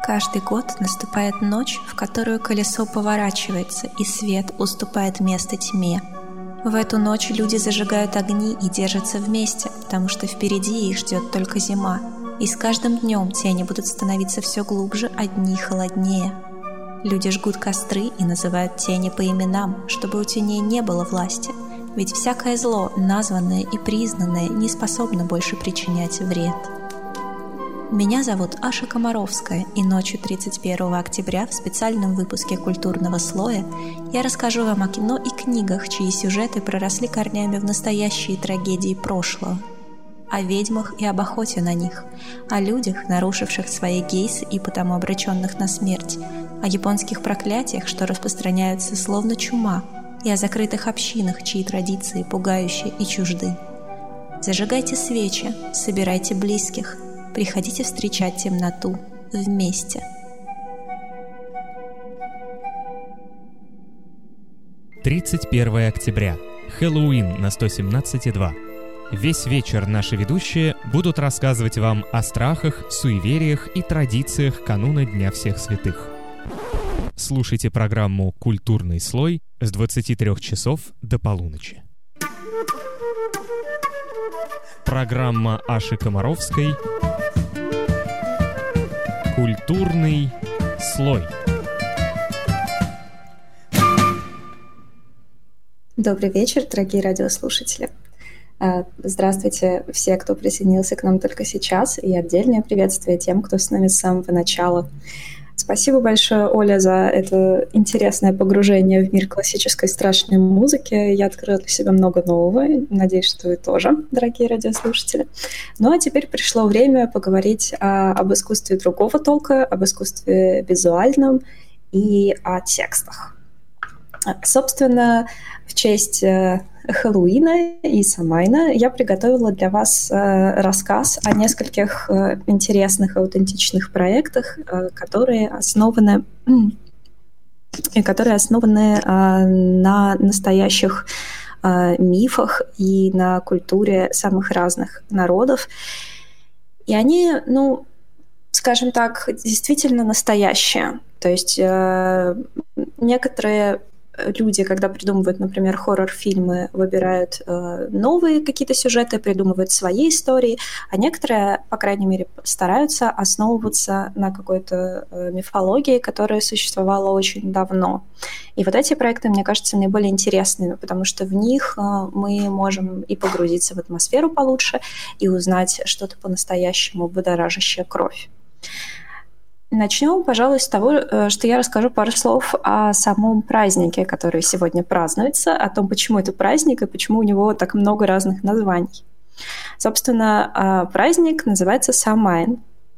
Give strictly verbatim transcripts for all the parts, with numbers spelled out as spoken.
Каждый год наступает ночь, в которую колесо поворачивается, и свет уступает место тьме. В эту ночь люди зажигают огни и держатся вместе, потому что впереди их ждет только зима, и с каждым днем тени будут становиться все глубже, а дни холоднее. Люди жгут костры и называют тени по именам, чтобы у теней не было власти, ведь всякое зло, названное и признанное, не способно больше причинять вред. Меня зовут Аша Комаровская, и ночью тридцать первого октября в специальном выпуске «Культурного слоя» я расскажу вам о кино и книгах, чьи сюжеты проросли корнями в настоящие трагедии прошлого, о ведьмах и об охоте на них, о людях, нарушивших свои гейсы и потому обреченных на смерть, о японских проклятиях, что распространяются словно чума, и о закрытых общинах, чьи традиции пугающие и чужды. Зажигайте свечи, собирайте близких, приходите встречать темноту вместе. тридцать первого октября. Хэллоуин на сто семнадцать и два. Весь вечер наши ведущие будут рассказывать вам о страхах, суевериях и традициях кануна Дня всех святых. Слушайте программу «Культурный слой» с двадцати трёх часов до полуночи. Программа Аши Комаровской «Культурный слой». Добрый вечер, дорогие радиослушатели. Здравствуйте все, кто присоединился к нам только сейчас, и отдельное приветствие тем, кто с нами с самого начала. Спасибо большое, Оля, за это интересное погружение в мир классической страшной музыки. Я открыла для себя много нового. Надеюсь, что вы тоже, дорогие радиослушатели. Ну а теперь пришло время поговорить о, об искусстве другого толка, об искусстве визуальном и о текстах. Собственно, в честь Хэллоуина и Самайна я приготовила для вас рассказ о нескольких интересных и аутентичных проектах, которые основаны, которые основаны на настоящих мифах и на культуре самых разных народов. И они, ну, скажем так, действительно настоящие. То есть некоторые люди, когда придумывают, например, хоррор-фильмы, выбирают э, новые какие-то сюжеты, придумывают свои истории, а некоторые, по крайней мере, стараются основываться на какой-то э, мифологии, которая существовала очень давно. И вот эти проекты, мне кажется, наиболее интересными, потому что в них э, мы можем и погрузиться в атмосферу получше, и узнать что-то по-настоящему будоражащее кровь. Начнем, пожалуй, с того, что я расскажу пару слов о самом празднике, который сегодня празднуется, о том, почему это праздник и почему у него так много разных названий. Собственно, праздник называется Самайн.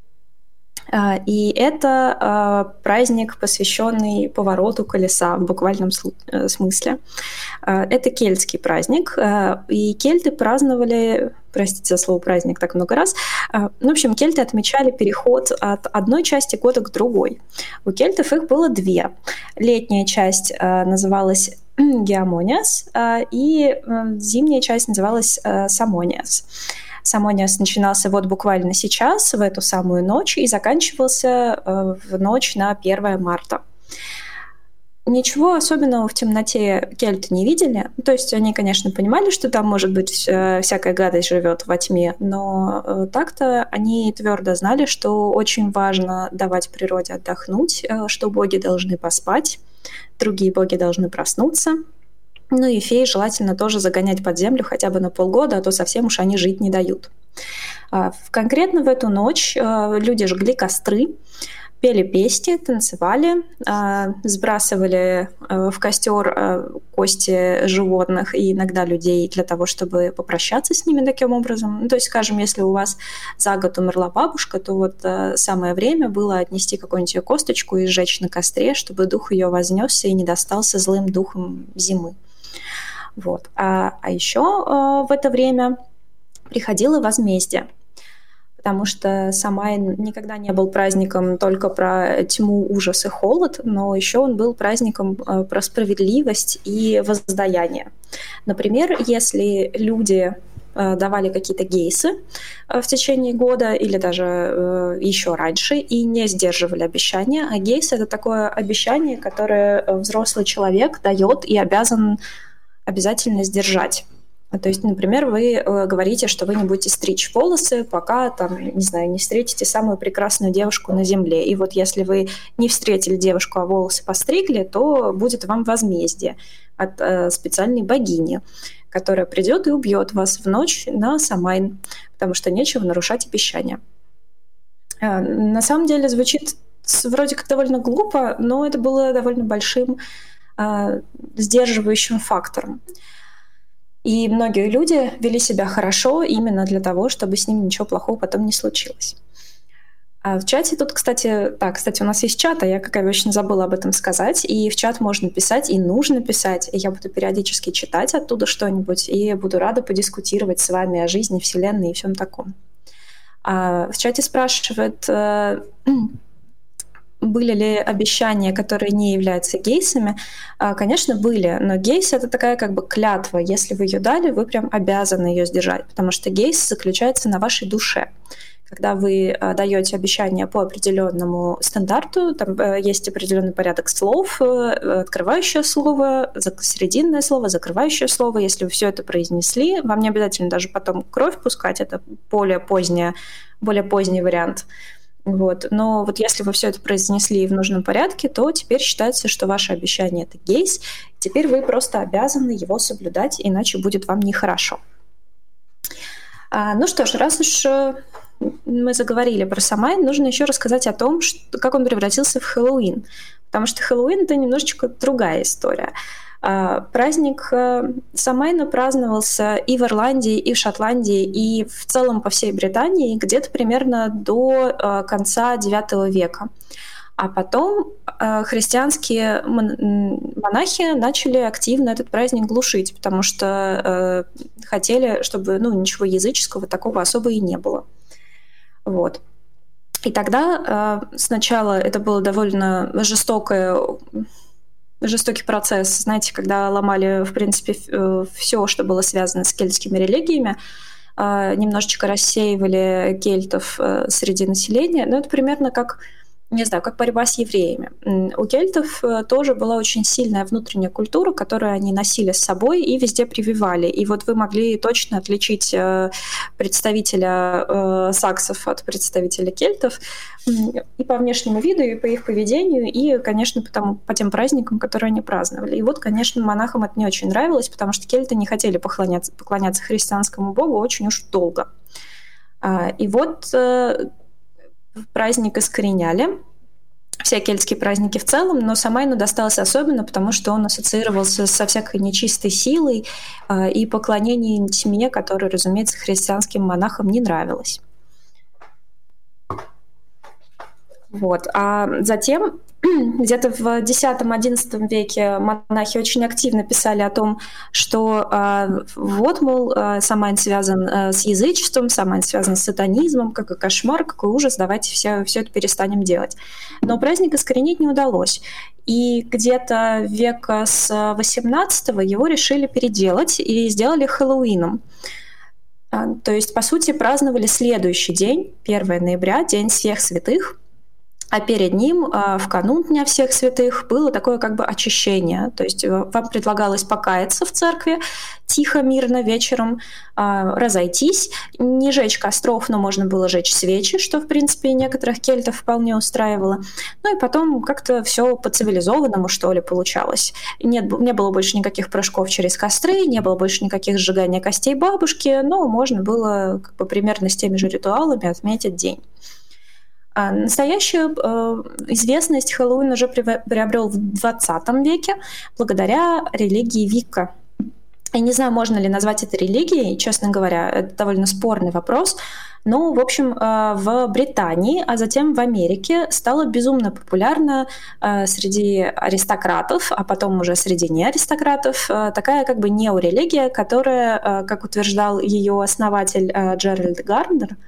И это праздник, посвященный повороту колеса в буквальном смысле. Это кельтский праздник, и кельты праздновали, простите за слово «праздник» так много раз, ну, в общем, кельты отмечали переход от одной части года к другой. У кельтов их было две. Летняя часть называлась Геомониас, и зимняя часть называлась Самониас. Самониас начинался вот буквально сейчас, в эту самую ночь, и заканчивался в ночь на первое марта. Ничего особенного в темноте кельты не видели. То есть они, конечно, понимали, что там, может быть, всякая гадость живет во тьме, но так-то они твердо знали, что очень важно давать природе отдохнуть, что боги должны поспать, другие боги должны проснуться. Ну и феи желательно тоже загонять под землю хотя бы на полгода, а то совсем уж они жить не дают. Конкретно в эту ночь люди жгли костры, пели песни, танцевали, сбрасывали в костер кости животных и иногда людей для того, чтобы попрощаться с ними таким образом. Ну, то есть, скажем, если у вас за год умерла бабушка, то вот самое время было отнести какую-нибудь ее косточку и сжечь на костре, чтобы дух ее вознесся и не достался злым духом зимы. Вот. А, а еще э, в это время приходило возмездие, потому что Самайн никогда не был праздником только про тьму, ужас и холод, но еще он был праздником э, про справедливость и воздаяние. Например, если люди давали какие-то гейсы в течение года или даже еще раньше и не сдерживали обещания. А гейс — это такое обещание, которое взрослый человек дает и обязан обязательно сдержать. То есть, например, вы говорите, что вы не будете стричь волосы, пока, там, не знаю, не встретите самую прекрасную девушку на земле. И вот если вы не встретили девушку, а волосы постригли, то будет вам возмездие от э, специальной богини, которая придет и убьет вас в ночь на Самайн, потому что нечего нарушать обещания. Э, на самом деле звучит вроде как довольно глупо, но это было довольно большим э, сдерживающим фактором. И многие люди вели себя хорошо именно для того, чтобы с ними ничего плохого потом не случилось. А в чате тут, кстати, да, кстати, у нас есть чат, а я, как обычно, забыла об этом сказать. И в чат можно писать, и нужно писать. И я буду периодически читать оттуда что-нибудь, и буду рада подискутировать с вами о жизни, Вселенной и всем таком. А в чате спрашивают, были ли обещания, которые не являются гейсами. Конечно, были, но гейс — это такая как бы клятва. Если вы ее дали, вы прям обязаны ее сдержать, потому что гейс заключается на вашей душе. Когда вы даете обещание по определенному стандарту, там есть определенный порядок слов, открывающее слово, срединное слово, закрывающее слово. Если вы все это произнесли, вам не обязательно даже потом кровь пускать, это более поздняя, более поздний вариант. Вот. Но вот если вы все это произнесли в нужном порядке, то теперь считается, что ваше обещание — это гейс. Теперь вы просто обязаны его соблюдать, иначе будет вам нехорошо. А, ну что ж, раз уж мы заговорили про Самайн, нужно еще рассказать о том, что, как он превратился в Хэллоуин. Потому что Хэллоуин — это немножечко другая история. Праздник Самайна праздновался и в Ирландии, и в Шотландии, и в целом по всей Британии где-то примерно до конца девятого века. А потом христианские монахи начали активно этот праздник глушить, потому что хотели, чтобы ну, ничего языческого такого особо и не было. Вот. И тогда сначала это было довольно жестокое жестокий процесс, знаете, когда ломали, в принципе, все, что было связано с кельтскими религиями, немножечко рассеивали кельтов среди населения. Но это примерно как, не знаю, как борьба с евреями. У кельтов тоже была очень сильная внутренняя культура, которую они носили с собой и везде прививали. И вот вы могли точно отличить представителя саксов от представителя кельтов и по внешнему виду, и по их поведению, и, конечно, по, тому, по тем праздникам, которые они праздновали. И вот, конечно, монахам это не очень нравилось, потому что кельты не хотели поклоняться, поклоняться христианскому богу очень уж долго. И вот праздник искореняли, все кельтские праздники в целом, но Самайну достался особенно, потому что он ассоциировался со всякой нечистой силой и поклонением тьме, которое, разумеется, христианским монахам не нравилось. Вот. А затем где-то в десятом-одиннадцатом веке монахи очень активно писали о том, что э, вот, мол, э, Самайн связан э, с язычеством, Самайн связан с сатанизмом, какой кошмар, какой ужас, давайте все, все это перестанем делать. Но праздник искоренить не удалось. И где-то века с восемнадцатого его решили переделать и сделали Хэллоуином. А, то есть, по сути, праздновали следующий день, первого ноября, День всех святых. А перед ним, в канун Дня всех святых, было такое как бы очищение. То есть вам предлагалось покаяться в церкви тихо, мирно, вечером, разойтись, не жечь костров, но можно было жечь свечи, что, в принципе, некоторых кельтов вполне устраивало. Ну и потом как-то все по-цивилизованному, что ли, получалось. Нет, не было больше никаких прыжков через костры, не было больше никаких сжигания костей бабушки, но можно было как бы примерно с теми же ритуалами отметить день. А настоящую э, известность Хэллоуин уже приобрел в двадцатом веке благодаря религии Викка. Я не знаю, можно ли назвать это религией, честно говоря, это довольно спорный вопрос, но, в общем, э, в Британии, а затем в Америке стало безумно популярно э, среди аристократов, а потом уже среди неаристократов, э, такая как бы неорелигия, которая, э, как утверждал ее основатель э, Джеральд Гарднер,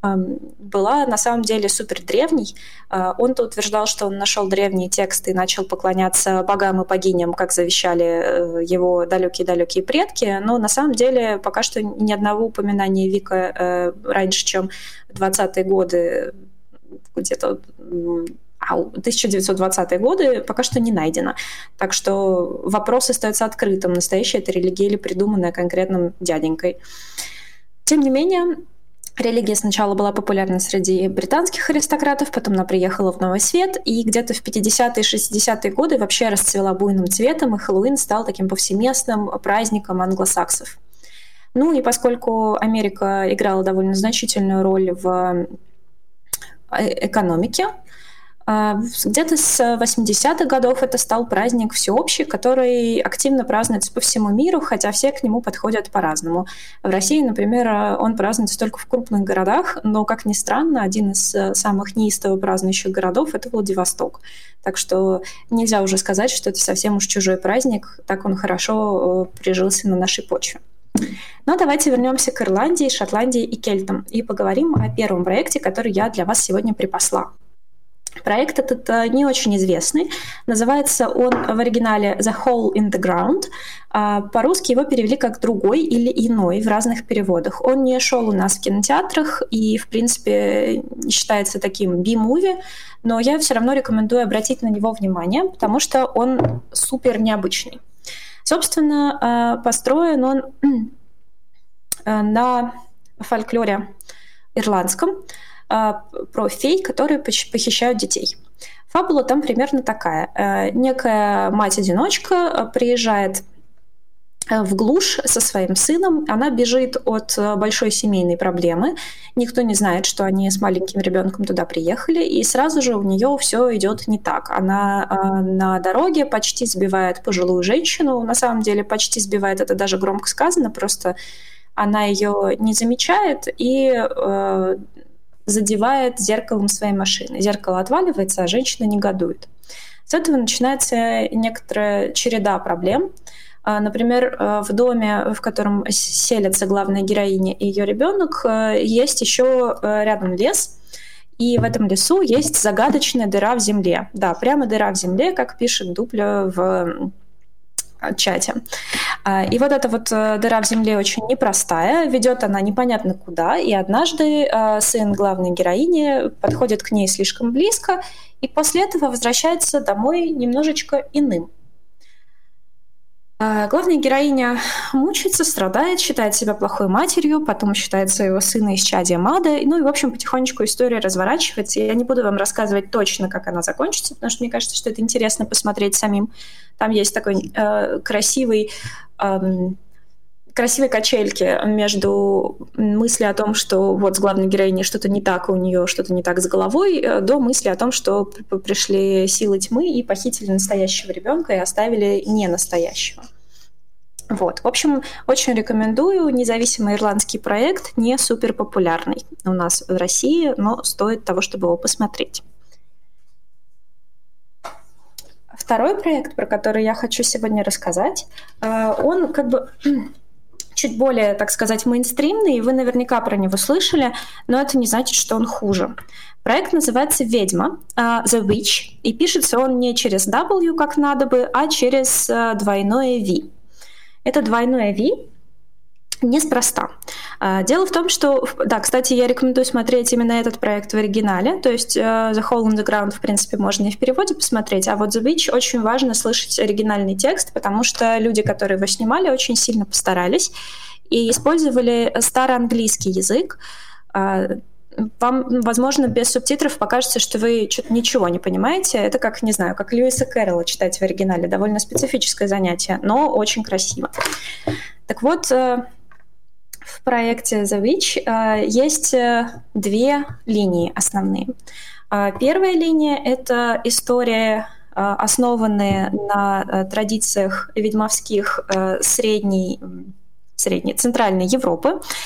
была на самом деле супер древней. Он-то утверждал, что он нашел древние тексты и начал поклоняться богам и богиням, как завещали его далекие-далекие предки, но на самом деле пока что ни одного упоминания Вика раньше, чем двадцатые годы, где-то тысяча девятьсот двадцатые годы, пока что не найдено. Так что вопрос остается открытым, настоящая это религия или придуманная конкретным дяденькой. Тем не менее, религия сначала была популярна среди британских аристократов, потом она приехала в Новый Свет, и где-то в пятидесятые и шестидесятые годы вообще расцвела буйным цветом, и Хэллоуин стал таким повсеместным праздником англосаксов. Ну и поскольку Америка играла довольно значительную роль в экономике, где-то с восьмидесятых годов это стал праздник всеобщий, который активно празднуется по всему миру, хотя все к нему подходят по-разному. В России, например, он празднуется только в крупных городах, но, как ни странно, один из самых неистово празднующих городов — это Владивосток. Так что нельзя уже сказать, что это совсем уж чужой праздник, так он хорошо прижился на нашей почве. Но давайте вернемся к Ирландии, Шотландии и кельтам и поговорим о первом проекте, который я для вас сегодня припасла. Проект этот не очень известный. Называется он в оригинале «The Hole in the Ground». По-русски его перевели как «другой» или «иной» в разных переводах. Он не шел у нас в кинотеатрах и, в принципе, считается таким би-муви, но я все равно рекомендую обратить на него внимание, потому что он супер необычный. Собственно, построен он на фольклоре ирландском, про фей, которые похищают детей. Фабула там примерно такая. Некая мать-одиночка приезжает в глушь со своим сыном, она бежит от большой семейной проблемы, никто не знает, что они с маленьким ребенком туда приехали, и сразу же у нее все идет не так. Она на дороге почти сбивает пожилую женщину, на самом деле почти сбивает, это даже громко сказано, просто она ее не замечает и задевает зеркалом своей машины. Зеркало отваливается, а женщина негодует. С этого начинается некоторая череда проблем. Например, в доме, в котором селятся главная героиня и ее ребенок, есть еще рядом лес, и в этом лесу есть загадочная дыра в земле. Да, прямо дыра в земле, как пишет Дупля в чате. И вот эта вот дыра в земле очень непростая, ведет она непонятно куда, и однажды сын главной героини подходит к ней слишком близко, и после этого возвращается домой немножечко иным. Главная героиня мучается, страдает, считает себя плохой матерью, потом считает своего сына исчадием ада. Ну и, в общем, потихонечку история разворачивается. Я не буду вам рассказывать точно, как она закончится, потому что мне кажется, что это интересно посмотреть самим. Там есть такой э, красивый... Э, красивой качельки между мыслью о том, что вот с главной героиней что-то не так, у нее что-то не так с головой, до мысли о том, что пришли силы тьмы и похитили настоящего ребенка и оставили не настоящего. Вот. В общем, очень рекомендую. Независимый ирландский проект, не супер популярный у нас в России, но стоит того, чтобы его посмотреть. Второй проект, про который я хочу сегодня рассказать, он как бы чуть более, так сказать, мейнстримный, и вы наверняка про него слышали, но это не значит, что он хуже. Проект называется «Ведьма», uh, The Witch, и пишется он не через W, как надо бы, а через uh, двойное V. Это двойное V неспроста. Uh, дело в том, что... Да, кстати, я рекомендую смотреть именно этот проект в оригинале, то есть uh, The Hole in the Ground, в принципе, можно и в переводе посмотреть, а вот The Witch очень важно слышать оригинальный текст, потому что люди, которые его снимали, очень сильно постарались и использовали староанглийский язык. Uh, Вам, возможно, без субтитров покажется, что вы что-то ничего не понимаете. Это как, не знаю, как Льюиса Кэрролла читать в оригинале. Довольно специфическое занятие, но очень красиво. Так вот, в проекте The Witch есть две линии основные. Первая линия — это история, основанная на традициях ведьмовских средней, средней, центральной Европы.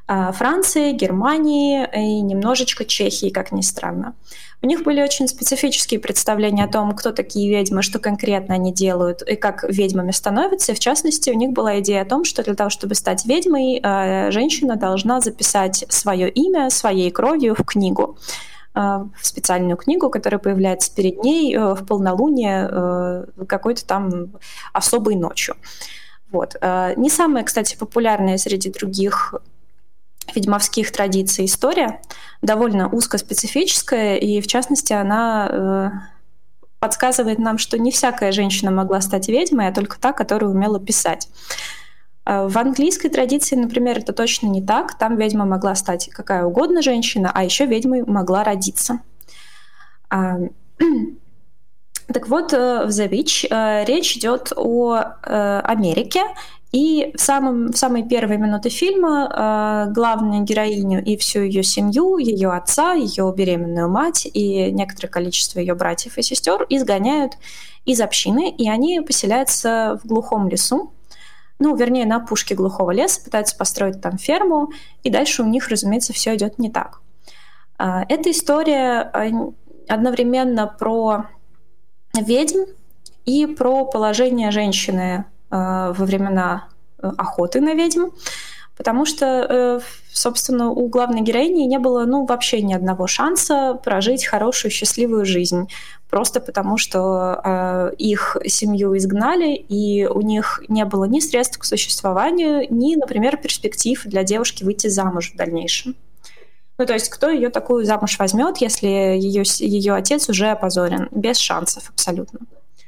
Франции, Германии и немножечко Чехии, как ни странно. У них были очень специфические представления о том, кто такие ведьмы, что конкретно они делают и как ведьмами становятся. И в частности, у них была идея о том, что для того, чтобы стать ведьмой, женщина должна записать свое имя своей кровью в книгу, в специальную книгу, которая появляется перед ней в полнолуние какой-то там особой ночью. Вот. Не самая, кстати, популярная среди других ведьмовских традиций история, довольно узкоспецифическая, и в частности она э, подсказывает нам, что не всякая женщина могла стать ведьмой, а только та, которая умела писать. Э, в английской традиции, например, это точно не так. Там ведьма могла стать какая угодно женщина, а еще ведьмой могла родиться. А, так вот, в The Witch э, речь идет о э, Америке. И в, самом, в самые первые минуты фильма э, главную героиню и всю ее семью, ее отца, ее беременную мать и некоторое количество ее братьев и сестер изгоняют из общины, и они поселяются в глухом лесу, ну, вернее, на опушке глухого леса, пытаются построить там ферму, и дальше у них, разумеется, все идет не так. Э, эта история одновременно про ведьм и про положение женщины во времена охоты на ведьм, потому что, собственно, у главной героини не было, ну, вообще ни одного шанса прожить хорошую, счастливую жизнь, просто потому что их семью изгнали, и у них не было ни средств к существованию, ни, например, перспектив для девушки выйти замуж в дальнейшем. Ну, то есть кто ее такую замуж возьмет, если ее, ее отец уже опозорен? Без шансов абсолютно.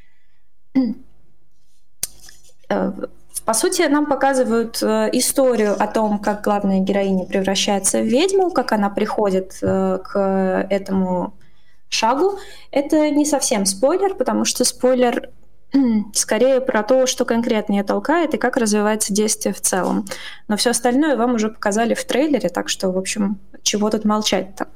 По сути, нам показывают историю о том, как главная героиня превращается в ведьму, как она приходит к этому шагу. Это не совсем спойлер, потому что спойлер скорее про то, что конкретно ее толкает и как развивается действие в целом. Но все остальное вам уже показали в трейлере, так что, в общем, чего тут молчать-то?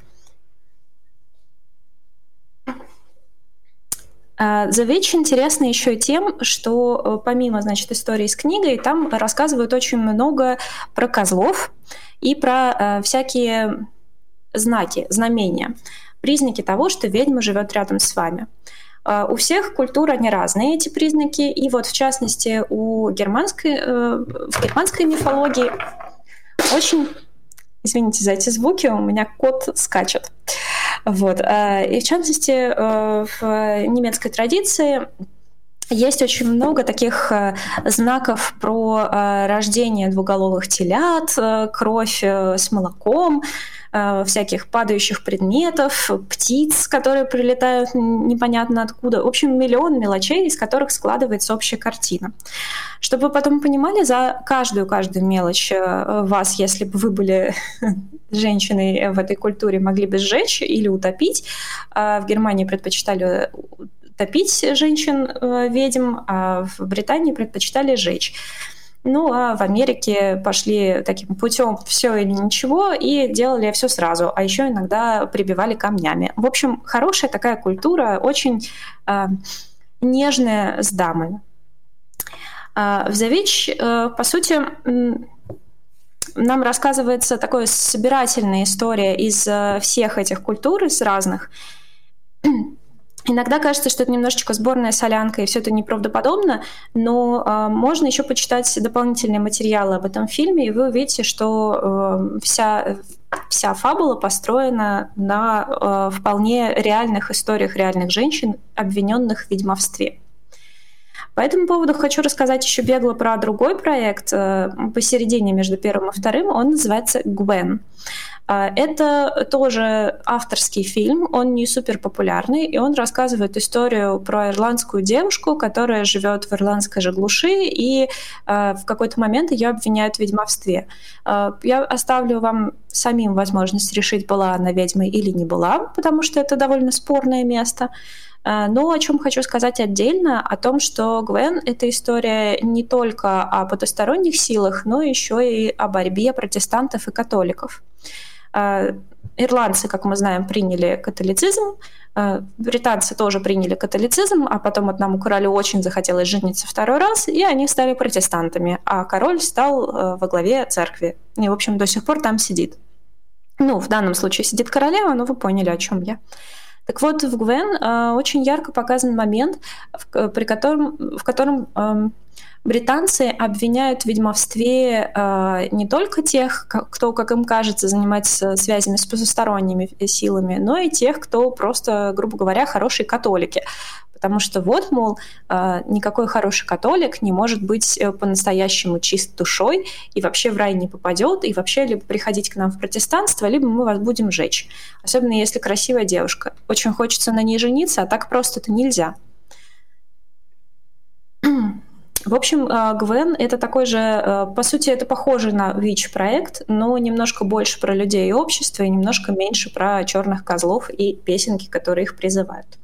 The Witch интересна еще и тем, что помимо, значит, истории с книгой, там рассказывают очень много про козлов и про э, всякие знаки, знамения, признаки того, что ведьма живет рядом с вами. Э, у всех культур они разные, эти признаки, и вот в частности у германской, э, в германской мифологии очень... Извините за эти звуки, у меня кот скачет. Вот. И в частности, в немецкой традиции есть очень много таких знаков про рождение двуголовых телят, кровь с молоком, всяких падающих предметов, птиц, которые прилетают непонятно откуда. В общем, миллион мелочей, из которых складывается общая картина. Чтобы вы потом понимали, за каждую-каждую мелочь вас, если бы вы были женщиной в этой культуре, могли бы сжечь или утопить. В Германии предпочитали топить женщин-ведьм, а в Британии предпочитали сжечь. Ну, а в Америке пошли таким путем все или ничего и делали все сразу, а еще иногда прибивали камнями. В общем, хорошая такая культура, очень э, нежная с дамами. Э, в The Witch, э, по сути, э, нам рассказывается такая собирательная история из э, всех этих культур, из разных. Иногда кажется, что это немножечко сборная солянка, и все это неправдоподобно, но э, можно еще почитать дополнительные материалы об этом фильме, и вы увидите, что э, вся, вся фабула построена на э, вполне реальных историях реальных женщин, обвиненных в ведьмовстве. По этому поводу хочу рассказать еще бегло про другой проект э, посередине между первым и вторым. Он называется «Гвен». Это тоже авторский фильм, он не супер популярный, и он рассказывает историю про ирландскую девушку, которая живет в ирландской же глуши, и э, в какой-то момент ее обвиняют в ведьмовстве. Э, я оставлю вам самим возможность решить, была она ведьмой или не была, потому что это довольно спорное место. Э, но о чем хочу сказать отдельно, о том, что Гвен — это история не только о потусторонних силах, но еще и о борьбе протестантов и католиков. ирландцы, как мы знаем, приняли католицизм, британцы тоже приняли католицизм, а потом одному королю очень захотелось жениться второй раз, и они стали протестантами, а король стал во главе церкви. И, в общем, до сих пор там сидит. Ну, в данном случае сидит королева, но вы поняли, о чем я. Так вот, в Гвен э, очень ярко показан момент, в, при котором, в котором э, британцы обвиняют в ведьмовстве э, не только тех, кто, как им кажется, занимается связями с потусторонними силами, но и тех, кто просто, грубо говоря, хорошие католики. Потому что вот, мол, никакой хороший католик не может быть по-настоящему чист душой и вообще в рай не попадет, и вообще либо приходить к нам в протестанство, либо мы вас будем жечь. Особенно если красивая девушка. Очень хочется на ней жениться, а так просто-то нельзя. В общем, Гвен — это такой же, по сути, это похоже на Witch-проект, но немножко больше про людей и общество, и немножко меньше про черных козлов и песенки, которые их призывают.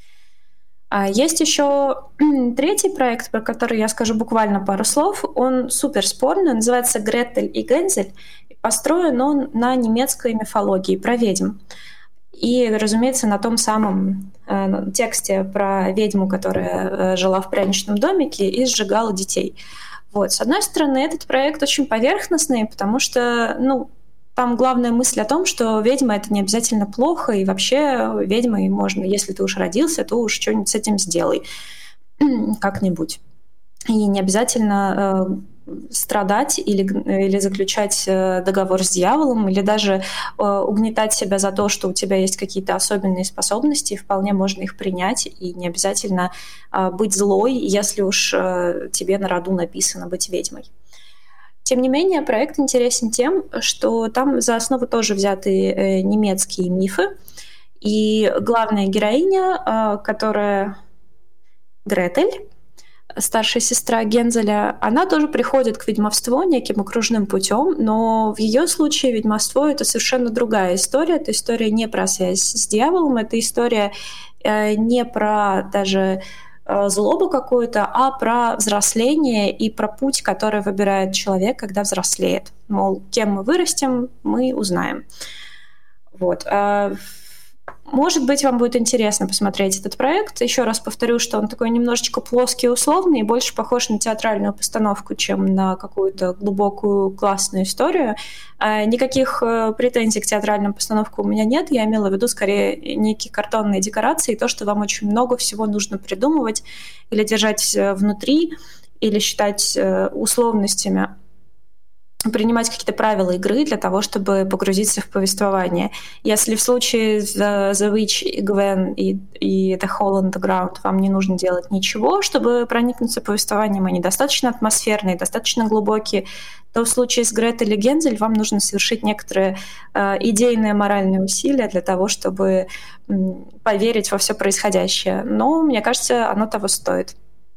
Есть еще третий проект, про который я скажу буквально пару слов. Он супер спорный, называется «Гретель и Гензель». Построен он на немецкой мифологии про ведьм. И, разумеется, на том самом э, тексте про ведьму, которая э, жила в пряничном домике и сжигала детей. Вот. С одной стороны, этот проект очень поверхностный, потому что, ну, там главная мысль о том, что ведьма — это не обязательно плохо, и вообще ведьмой можно, если ты уж родился, то уж что-нибудь с этим сделай как-нибудь. И не обязательно э, страдать или, или заключать э, договор с дьяволом, или даже э, угнетать себя за то, что у тебя есть какие-то особенные способности, и вполне можно их принять, и не обязательно э, быть злой, если уж э, тебе на роду написано быть ведьмой. Тем не менее, проект интересен тем, что там за основу тоже взяты немецкие мифы. И главная героиня, которая Гретель, старшая сестра Гензеля, она тоже приходит к ведьмовству неким окружным путем, но в ее случае ведьмовство — это совершенно другая история. Это история не про связь с дьяволом, это история не про даже злобу какую-то, а про взросление и про путь, который выбирает человек, когда взрослеет. Мол, кем мы вырастем, мы узнаем. Вот. Может быть, вам будет интересно посмотреть этот проект. Еще раз повторю, что он такой немножечко плоский и условный, и больше похож на театральную постановку, чем на какую-то глубокую классную историю. Никаких претензий к театральным постановкам у меня нет. Я имела в виду скорее некие картонные декорации, то, что вам очень много всего нужно придумывать или держать внутри, или считать условностями, принимать какие-то правила игры для того, чтобы погрузиться в повествование. Если в случае The, The Witch, Gwen и, и The Hole Underground вам не нужно делать ничего, чтобы проникнуться повествованием, они достаточно атмосферные, достаточно глубокие, то в случае с Гретель и Гензель вам нужно совершить некоторые э, идейные моральные усилия для того, чтобы э, поверить во все происходящее. Но, мне кажется, оно того стоит.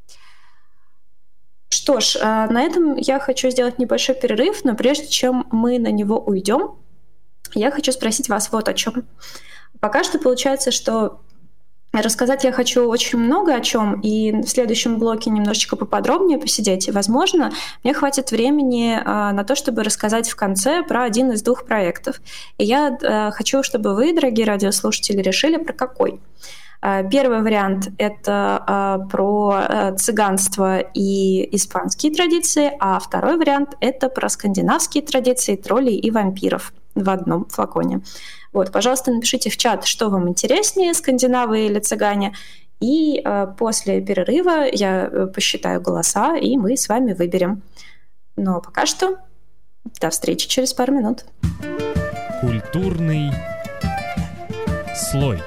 Что ж, на этом я хочу сделать небольшой перерыв, но прежде чем мы на него уйдем, я хочу спросить вас вот о чем. Пока что получается, что рассказать я хочу очень много о чем, и в следующем блоке немножечко поподробнее посидеть. И, возможно, мне хватит времени на то, чтобы рассказать в конце про один из двух проектов. И я хочу, чтобы вы, дорогие радиослушатели, решили, про какой. Первый вариант — это про цыганство и испанские традиции, а второй вариант — это про скандинавские традиции, троллей и вампиров в одном флаконе. Вот, пожалуйста, напишите в чат, что вам интереснее, скандинавы или цыгане, и после перерыва я посчитаю голоса, и мы с вами выберем. Но пока что до встречи через пару минут. Культурный слой.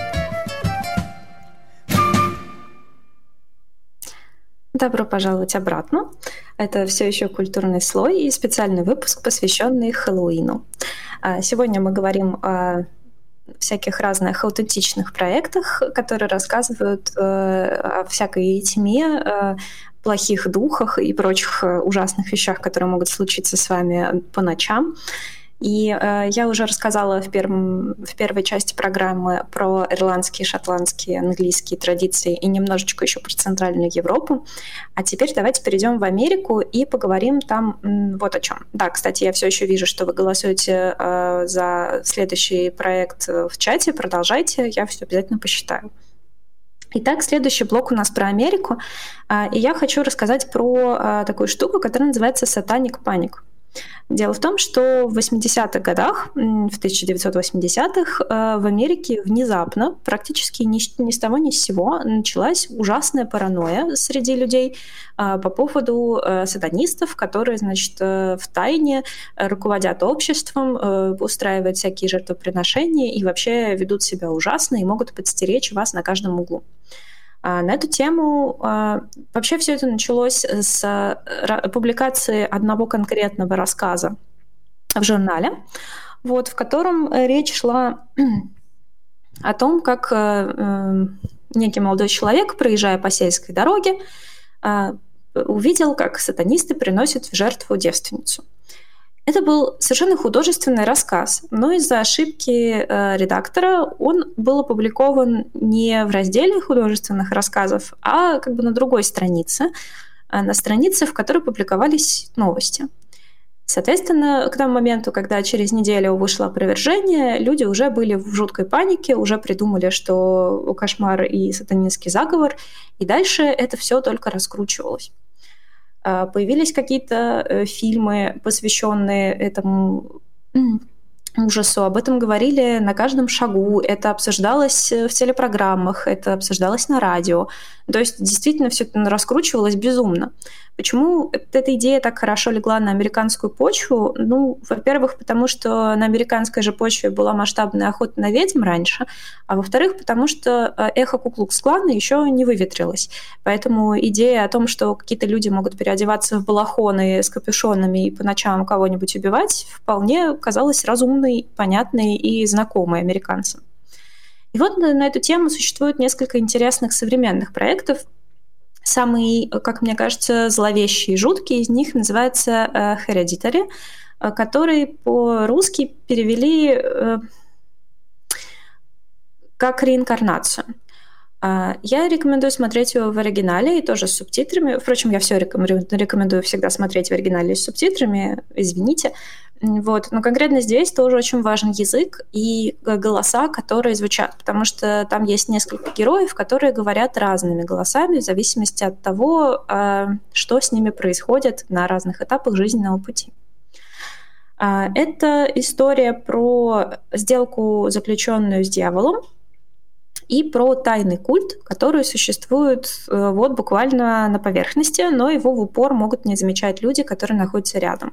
Добро пожаловать обратно. Это все еще культурный слой и специальный выпуск, посвященный Хэллоуину. Сегодня мы говорим о всяких разных аутентичных проектах, которые рассказывают о всякой тьме, плохих духах и прочих ужасных вещах, которые могут случиться с вами по ночам. И э, я уже рассказала в, первом, в первой части программы про ирландские, шотландские, английские традиции и немножечко еще про Центральную Европу. А теперь давайте перейдем в Америку и поговорим там м, вот о чем. Да, кстати, я все еще вижу, что вы голосуете э, за следующий проект в чате. Продолжайте, я все обязательно посчитаю. Итак, следующий блок у нас про Америку. И я хочу рассказать про такую штуку, которая называется «Satanic Panic». Дело в том, что в восьмидесятых годах, в тысяча девятьсот восьмидесятых, в Америке внезапно, практически ни, ни с того ни с сего, началась ужасная паранойя среди людей по поводу сатанистов, которые, значит, втайне руководят обществом, устраивают всякие жертвоприношения и вообще ведут себя ужасно и могут подстеречь вас на каждом углу. На эту тему вообще все это началось с публикации одного конкретного рассказа в журнале, вот, в котором речь шла о том, как некий молодой человек, проезжая по сельской дороге, увидел, как сатанисты приносят в жертву девственницу. Это был совершенно художественный рассказ, но из-за ошибки э, редактора он был опубликован не в разделе художественных рассказов, а как бы на другой странице, э, на странице, в которой публиковались новости. Соответственно, к тому моменту, когда через неделю вышло опровержение, люди уже были в жуткой панике, уже придумали, что кошмар и сатанинский заговор, и дальше это все только раскручивалось. Появились какие-то фильмы, посвященные этому ужасу. Об этом говорили на каждом шагу. Это обсуждалось в телепрограммах, это обсуждалось на радио. То есть действительно все это раскручивалось безумно. Почему эта идея так хорошо легла на американскую почву? Ну, во-первых, потому что на американской же почве была масштабная охота на ведьм раньше, а во-вторых, потому что эхо Ку-Клукс-Клана еще не выветрилось. Поэтому идея о том, что какие-то люди могут переодеваться в балахоны с капюшонами и по ночам кого-нибудь убивать, вполне казалась разумной, понятной и знакомой американцам. И вот на эту тему существует несколько интересных современных проектов. Самый, как мне кажется, зловещий и жуткий из них называется «Hereditary», который по-русски перевели как «реинкарнацию». Я рекомендую смотреть его в оригинале и тоже с субтитрами. Впрочем, я все рекомендую всегда смотреть в оригинале с субтитрами, извините. Вот. Но конкретно здесь тоже очень важен язык и голоса, которые звучат, потому что там есть несколько героев, которые говорят разными голосами в зависимости от того, что с ними происходит на разных этапах жизненного пути. Это история про сделку, заключенную с дьяволом, и про тайный культ, который существует вот буквально на поверхности, но его в упор могут не замечать люди, которые находятся рядом.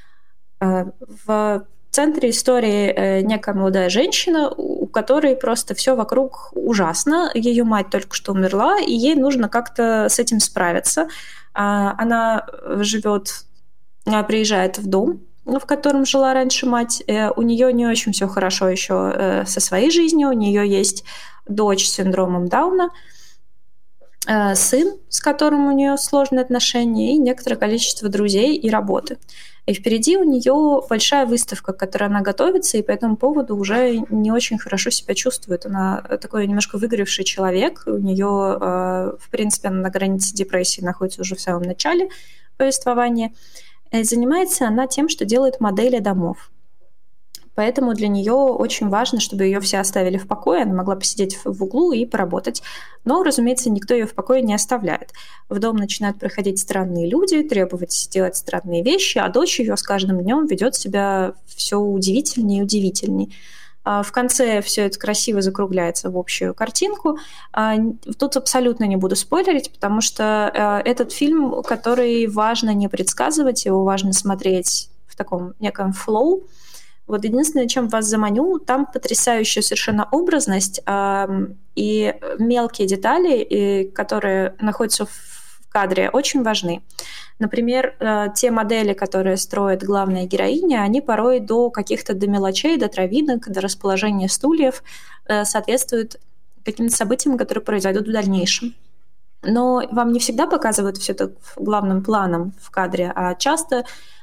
В центре истории некая молодая женщина, у которой просто все вокруг ужасно. Ее мать только что умерла, и ей нужно как-то с этим справиться. Она живет, приезжает в дом, в котором жила раньше мать. У нее не очень все хорошо еще со своей жизнью. У нее есть дочь с синдромом Дауна, сын, с которым у нее сложные отношения, и некоторое количество друзей и работы. И впереди у нее большая выставка, к которой она готовится, и по этому поводу уже не очень хорошо себя чувствует. Она такой немножко выгоревший человек. У нее, в принципе, она на границе депрессии находится уже в самом начале повествования. И занимается она тем, что делает модели домов. Поэтому для нее очень важно, чтобы ее все оставили в покое, она могла посидеть в углу и поработать. Но, разумеется, никто ее в покое не оставляет. В дом начинают приходить странные люди, требовать делать странные вещи, а дочь ее с каждым днем ведет себя все удивительнее и удивительней. В конце все это красиво закругляется в общую картинку. Тут абсолютно не буду спойлерить, потому что этот фильм, который важно не предсказывать, его важно смотреть в таком неком флоу. Вот единственное, чем вас заманю, там потрясающая совершенно образность э, и мелкие детали, и, которые находятся в кадре, очень важны. Например, э, те модели, которые строит главная героиня, они порой до каких-то до мелочей, до травинок, до расположения стульев э, соответствуют каким-то событиям, которые произойдут в дальнейшем. Но вам не всегда показывают все это главным планом в кадре, а часто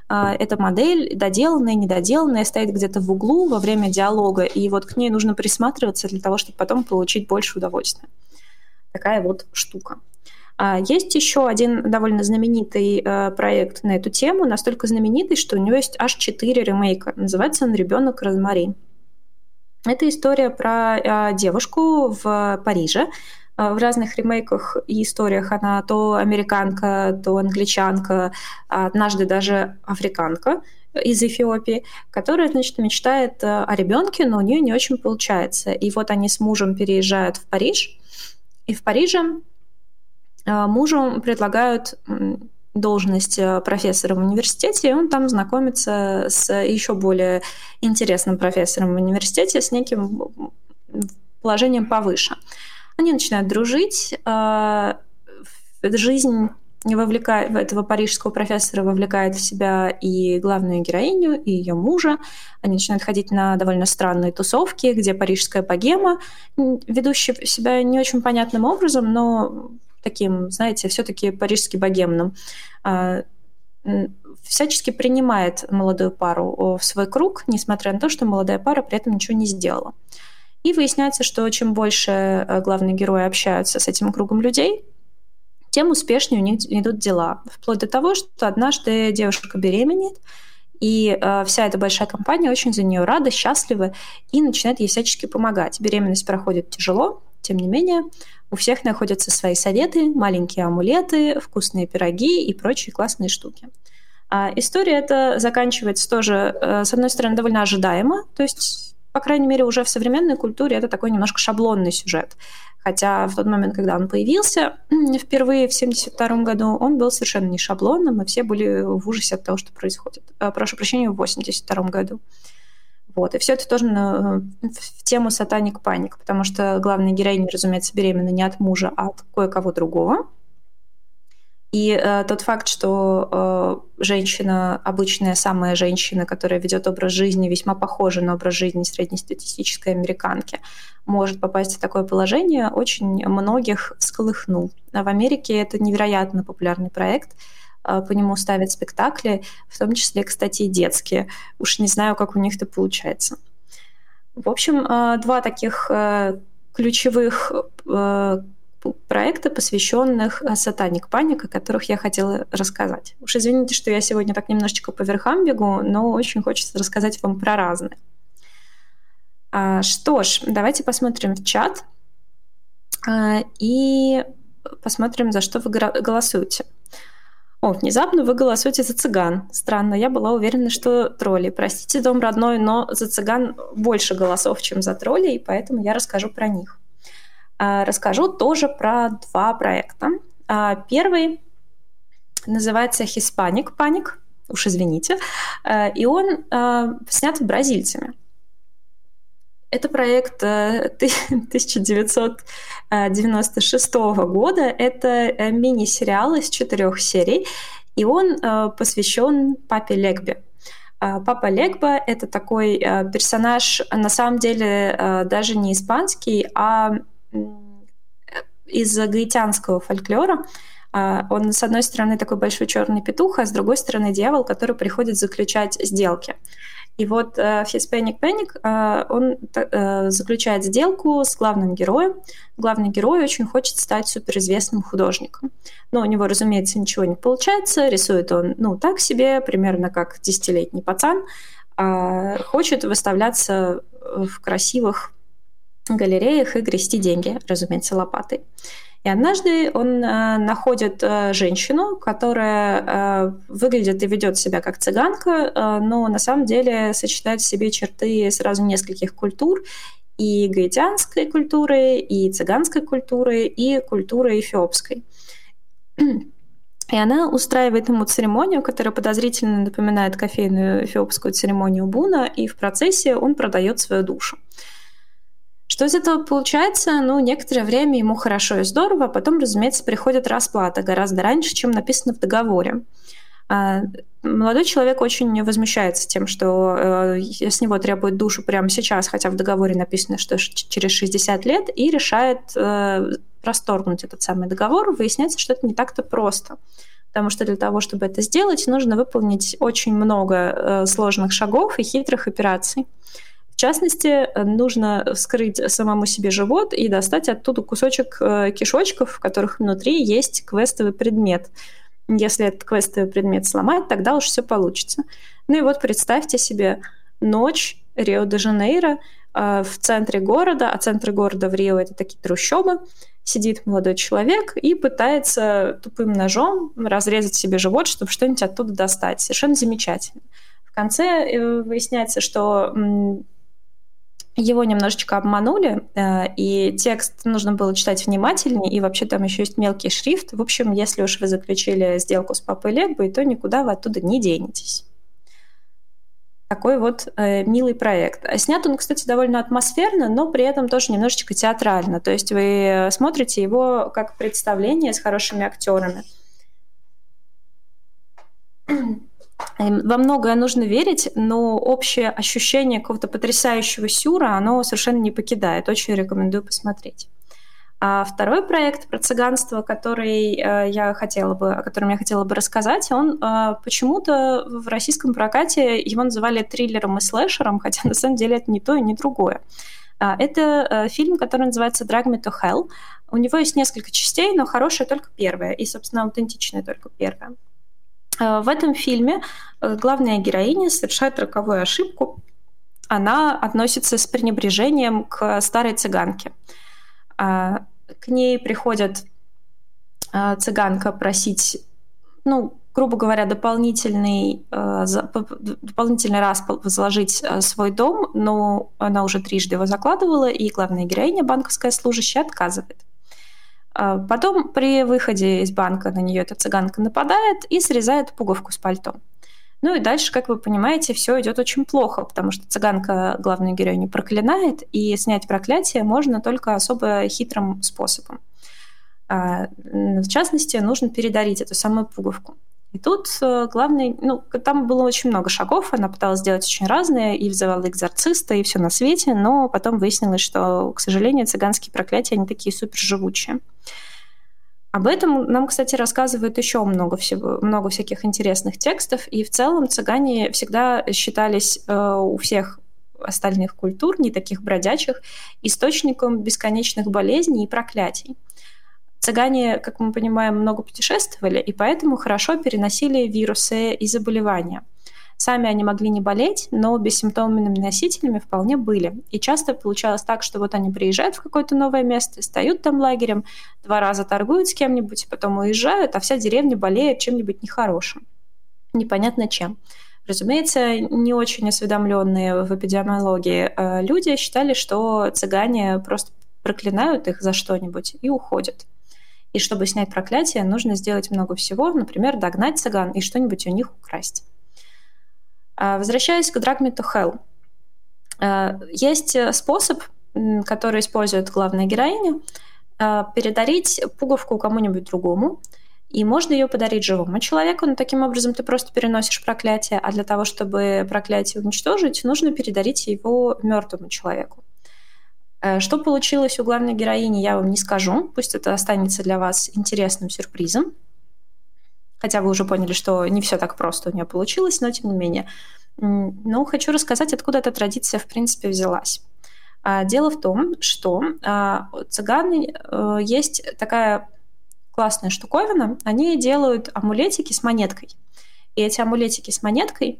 Эта модель доделанная, недоделанная, стоит где-то в углу во время диалога, и вот к ней нужно присматриваться для того, чтобы потом получить больше удовольствия. Такая вот штука. Есть еще один довольно знаменитый проект на эту тему, настолько знаменитый, что у него есть аж четыре ремейка. Называется он «Ребенок Розмари». Это история про девушку в Париже. В разных ремейках и историях она то американка, то англичанка, однажды даже африканка из Эфиопии, которая, значит, мечтает о ребенке, но у нее не очень получается. И вот они с мужем переезжают в Париж, и в Париже мужу предлагают должность профессора в университете, и он там знакомится с еще более интересным профессором в университете, с неким положением повыше. Они начинают дружить, жизнь вовлекает, этого парижского профессора вовлекает в себя и главную героиню, и ее мужа. Они начинают ходить на довольно странные тусовки, где парижская богема, ведущая себя не очень понятным образом, но таким, знаете, все-таки парижски богемным, всячески принимает молодую пару в свой круг, несмотря на то, что молодая пара при этом ничего не сделала. И выясняется, что чем больше главные герои общаются с этим кругом людей, тем успешнее у них идут дела. Вплоть до того, что однажды девушка беременеет, и э, вся эта большая компания очень за нее рада, счастлива и начинает ей всячески помогать. Беременность проходит тяжело, тем не менее, у всех находятся свои советы, маленькие амулеты, вкусные пироги и прочие классные штуки. А история эта заканчивается тоже, э, с одной стороны, довольно ожидаемо, то есть, по крайней мере, уже в современной культуре это такой немножко шаблонный сюжет. Хотя в тот момент, когда он появился впервые в семьдесят втором году, он был совершенно не шаблонным, и все были в ужасе от того, что происходит. Прошу прощения, в восемьдесят втором году. Вот. И все это тоже на, в тему сатаник паник, потому что главная героиня, разумеется, беременна не от мужа, а от кое-кого другого. И э, тот факт, что э, женщина, обычная самая женщина, которая ведет образ жизни, весьма похожий на образ жизни среднестатистической американки, может попасть в такое положение, очень многих всколыхнул. А в Америке это невероятно популярный проект. Э, по нему ставят спектакли, в том числе, кстати, и детские. Уж не знаю, как у них это получается. В общем, э, два таких э, ключевых э, проекта, посвященных сатаник паник, о которых я хотела рассказать. Уж извините, что я сегодня так немножечко по верхам бегу, но очень хочется рассказать вам про разные. А, что ж, давайте посмотрим в чат а, и посмотрим, за что вы голосуете. О, внезапно вы голосуете за цыган. Странно, я была уверена, что тролли. Простите, дом родной, но за цыган больше голосов, чем за троллей, поэтому я расскажу про них. Расскажу тоже про два проекта. Первый называется «Hispanic Panic», уж извините, и он снят бразильцами. Это проект тысяча девятьсот девяносто шестого года. Это мини-сериал из четырех серий, и он посвящен папе Легбе. Папа Легба — это такой персонаж, на самом деле, даже не испанский, а из гаитянского фольклора. Он, с одной стороны, такой большой черный петух, а с другой стороны, дьявол, который приходит заключать сделки. И вот в Hispanic Panic он заключает сделку с главным героем. Главный герой очень хочет стать суперизвестным художником. Но у него, разумеется, ничего не получается. Рисует он, ну, так себе, примерно как десятилетний пацан. Хочет выставляться в красивых галереях и грести деньги, разумеется, лопатой. И однажды он э, находит э, женщину, которая э, выглядит и ведет себя как цыганка, э, но на самом деле сочетает в себе черты сразу нескольких культур: и гаитянской культуры, и цыганской культуры, и культуры эфиопской. И она устраивает ему церемонию, которая подозрительно напоминает кофейную эфиопскую церемонию Буна, и в процессе он продает свою душу. Что из этого получается? Ну, некоторое время ему хорошо и здорово, а потом, разумеется, приходит расплата гораздо раньше, чем написано в договоре. Молодой человек очень возмущается тем, что с него требуют душу прямо сейчас, хотя в договоре написано, что через шестьдесят лет, и решает расторгнуть этот самый договор. Выясняется, что это не так-то просто. потому что для того, чтобы это сделать, нужно выполнить очень много сложных шагов и хитрых операций. В частности, нужно вскрыть самому себе живот и достать оттуда кусочек кишочков, в которых внутри есть квестовый предмет. Если этот квестовый предмет сломать, тогда уж все получится. Ну и вот представьте себе ночь Рио-де-Жанейро в центре города, а центр города в Рио — это такие трущобы. Сидит молодой человек и пытается тупым ножом разрезать себе живот, чтобы что-нибудь оттуда достать. Совершенно замечательно. В конце выясняется, что его немножечко обманули, и текст нужно было читать внимательнее, и вообще там еще есть мелкий шрифт. В общем, если уж вы заключили сделку с папой Легбой, то никуда вы оттуда не денетесь. Такой вот э, милый проект. Снят он, кстати, довольно атмосферно, но при этом тоже немножечко театрально. То есть вы смотрите его как представление с хорошими актерами. Во многое нужно верить, но общее ощущение какого-то потрясающего сюра, оно совершенно не покидает. Очень рекомендую посмотреть. А второй проект про цыганство, который э, я хотела бы, о котором я хотела бы рассказать, он э, почему-то в российском прокате его называли триллером и слэшером, хотя на самом деле это не то и не другое. А, это э, фильм, который называется «Drag Me to Hell». У него есть несколько частей, но хорошая только первая, и, собственно, аутентичная только первая. Э, в этом фильме главная героиня совершает роковую ошибку. Она относится с пренебрежением к старой цыганке. К ней приходит цыганка просить, ну, грубо говоря, дополнительный, дополнительный раз заложить свой дом, но она уже трижды его закладывала, и главная героиня, банковская служащая, отказывает. Потом при выходе из банка на нее эта цыганка нападает и срезает пуговку с пальто. Ну и дальше, как вы понимаете, все идет очень плохо, потому что цыганка главную героиню проклинает, и снять проклятие можно только особо хитрым способом. В частности, нужно передарить эту самую пуговку. И тут главный... Ну, там было очень много шагов, она пыталась сделать очень разные, и вызывала экзорциста, и все на свете, но потом выяснилось, что, к сожалению, цыганские проклятия, они такие суперживучие. Об этом нам, кстати, рассказывают еще много, всего, много всяких интересных текстов, и в целом цыгане всегда считались э, у всех остальных культур, не таких бродячих, источником бесконечных болезней и проклятий. Цыгане, как мы понимаем, много путешествовали, и поэтому хорошо переносили вирусы и заболевания. Сами они могли не болеть, но бессимптомными носителями вполне были. И часто получалось так, что вот они приезжают в какое-то новое место, встают там лагерем, два раза торгуют с кем-нибудь, потом уезжают, а вся деревня болеет чем-нибудь нехорошим. Непонятно чем. Разумеется, не очень осведомленные в эпидемиологии люди считали, что цыгане просто проклинают их за что-нибудь и уходят. И чтобы снять проклятие, нужно сделать много всего, например, догнать цыган и что-нибудь у них украсть. Возвращаясь к Drag Me to Hell, есть способ, который использует главная героиня, передарить пуговку кому-нибудь другому, и можно ее подарить живому человеку, но таким образом ты просто переносишь проклятие, а для того, чтобы проклятие уничтожить, нужно передарить его мертвому человеку. Что получилось у главной героини, я вам не скажу, пусть это останется для вас интересным сюрпризом. Хотя вы уже поняли, что не все так просто у нее получилось, но тем не менее. Но хочу рассказать, откуда эта традиция, в принципе, взялась. Дело в том, что у цыган есть такая классная штуковина. Они делают амулетики с монеткой. И эти амулетики с монеткой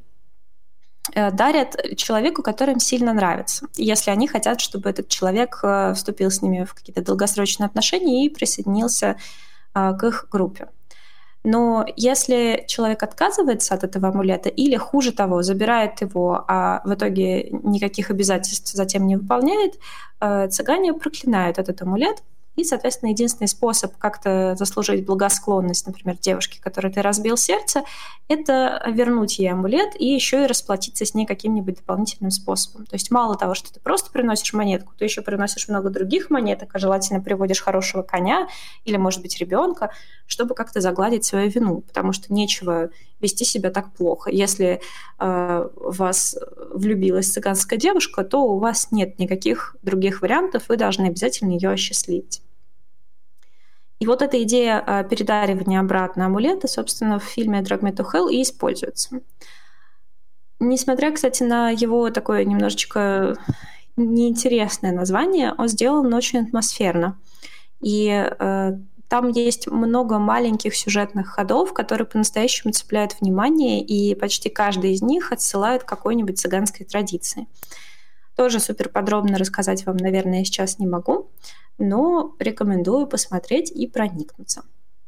дарят человеку, который им сильно нравится, если они хотят, чтобы этот человек вступил с ними в какие-то долгосрочные отношения и присоединился к их группе. Но если человек отказывается от этого амулета или, хуже того, забирает его, а в итоге никаких обязательств затем не выполняет, цыгане проклинают этот амулет. И, соответственно, единственный способ как-то заслужить благосклонность, например, девушки, которой ты разбил сердце, это вернуть ей амулет и еще и расплатиться с ней каким-нибудь дополнительным способом. То есть мало того, что ты просто приносишь монетку, ты еще приносишь много других монеток, а желательно приводишь хорошего коня или, может быть, ребенка, чтобы как-то загладить свою вину, потому что нечего вести себя так плохо. Если э, в вас влюбилась цыганская девушка, то у вас нет никаких других вариантов, вы должны обязательно ее осчастливить. И вот эта идея передаривания обратно амулета, собственно, в фильме «Drag Me to Hell» и используется. Несмотря, кстати, на его такое немножечко неинтересное название, он сделан очень атмосферно. И э, там есть много маленьких сюжетных ходов, которые по-настоящему цепляют внимание, и почти каждый из них отсылает к какой-нибудь цыганской традиции. Тоже супер подробно рассказать вам, наверное, я сейчас не могу, но рекомендую посмотреть и проникнуться.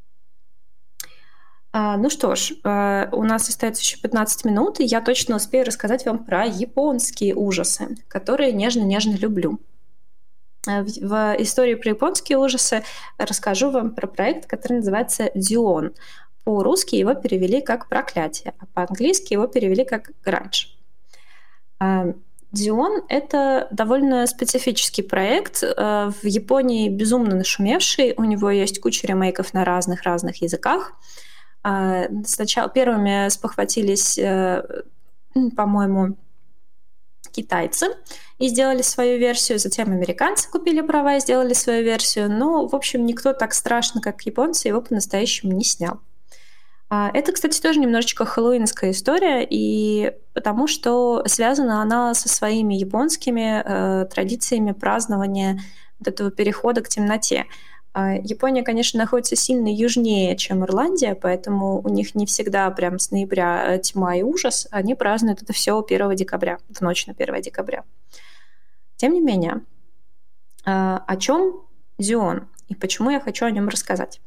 А, ну что ж, а, у нас остается еще пятнадцать минут, и я точно успею рассказать вам про японские ужасы, которые нежно-нежно люблю. В, в истории про японские ужасы расскажу вам про проект, который называется «Дюон». По-русски его перевели как «проклятие», а по-английски его перевели как «гранж». «Дюон» — это довольно специфический проект, в Японии безумно нашумевший, у него есть куча ремейков на разных-разных языках. Сначала первыми спохватились, по-моему, китайцы и сделали свою версию, затем американцы купили права и сделали свою версию, но, в общем, никто так страшно, как японцы, его по-настоящему не снял. Это, кстати, тоже немножечко хэллоуинская история, и потому что связана она со своими японскими э, традициями празднования вот этого перехода к темноте. Япония, конечно, находится сильно южнее, чем Ирландия, поэтому у них не всегда прям с ноября тьма и ужас. Они празднуют это все первого декабря, в ночь на первое декабря. Тем не менее, о чем Дюон и почему я хочу о нем рассказать?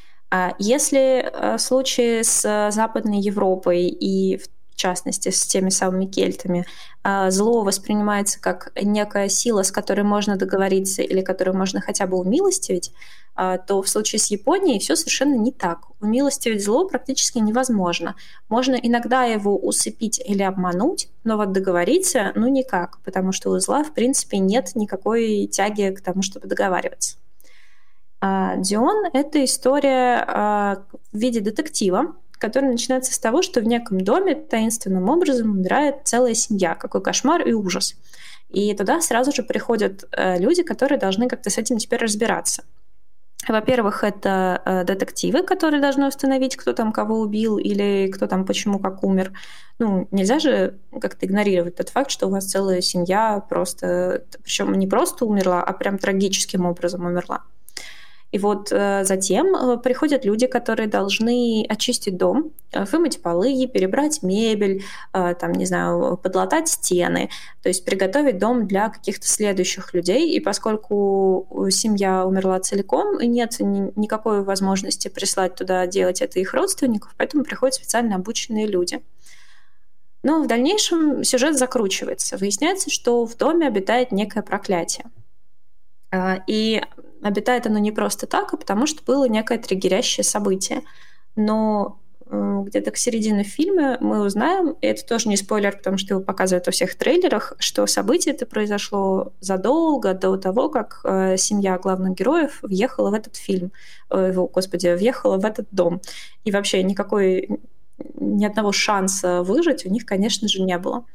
Если случаи с Западной Европой и в частности с теми самыми кельтами, зло воспринимается как некая сила, с которой можно договориться или которую можно хотя бы умилостивить, то в случае с Японией все совершенно не так. Умилостивить зло практически невозможно. Можно иногда его усыпить или обмануть, но вот договориться ну никак, потому что у зла в принципе нет никакой тяги к тому, чтобы договариваться. Дюон — это история в виде детектива, который начинается с того, что в неком доме таинственным образом умирает целая семья. Какой кошмар и ужас. И туда сразу же приходят люди, которые должны как-то с этим теперь разбираться. Во-первых, это детективы, которые должны установить, кто там кого убил или кто там почему как умер. Ну, нельзя же как-то игнорировать тот факт, что у вас целая семья просто, причем не просто умерла, а прям трагическим образом умерла. И вот э, затем э, приходят люди, которые должны очистить дом, э, вымыть полы, перебрать мебель, э, там, не знаю, подлатать стены, то есть приготовить дом для каких-то следующих людей. И поскольку семья умерла целиком, нет ни- никакой возможности прислать туда делать это их родственников, поэтому приходят специально обученные люди. Но в дальнейшем сюжет закручивается. Выясняется, что в доме обитает некое проклятие. Э, и обитает оно не просто так, а потому что было некое триггерящее событие. Но э, где-то к середине фильма мы узнаем, и это тоже не спойлер, потому что его показывают во всех трейлерах, что событие это произошло задолго до того, как э, семья главных героев въехала в этот фильм, э, господи, въехала в этот дом. И вообще никакой, ни одного шанса выжить у них, конечно же, не было.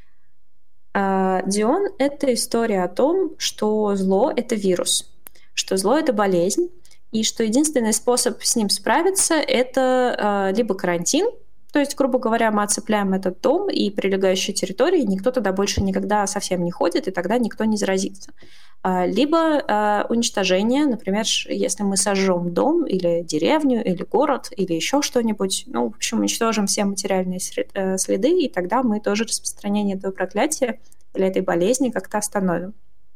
Дюон — это история о том, что зло — это вирус, что зло — это болезнь, и что единственный способ с ним справиться — это э, либо карантин, то есть, грубо говоря, мы оцепляем этот дом и прилегающие территории, никто туда больше никогда совсем не ходит, и тогда никто не заразится. Э, либо э, уничтожение, например, если мы сожжем дом или деревню, или город, или еще что-нибудь, ну, в общем, уничтожим все материальные следы, и тогда мы тоже распространение этого проклятия или этой болезни как-то остановим.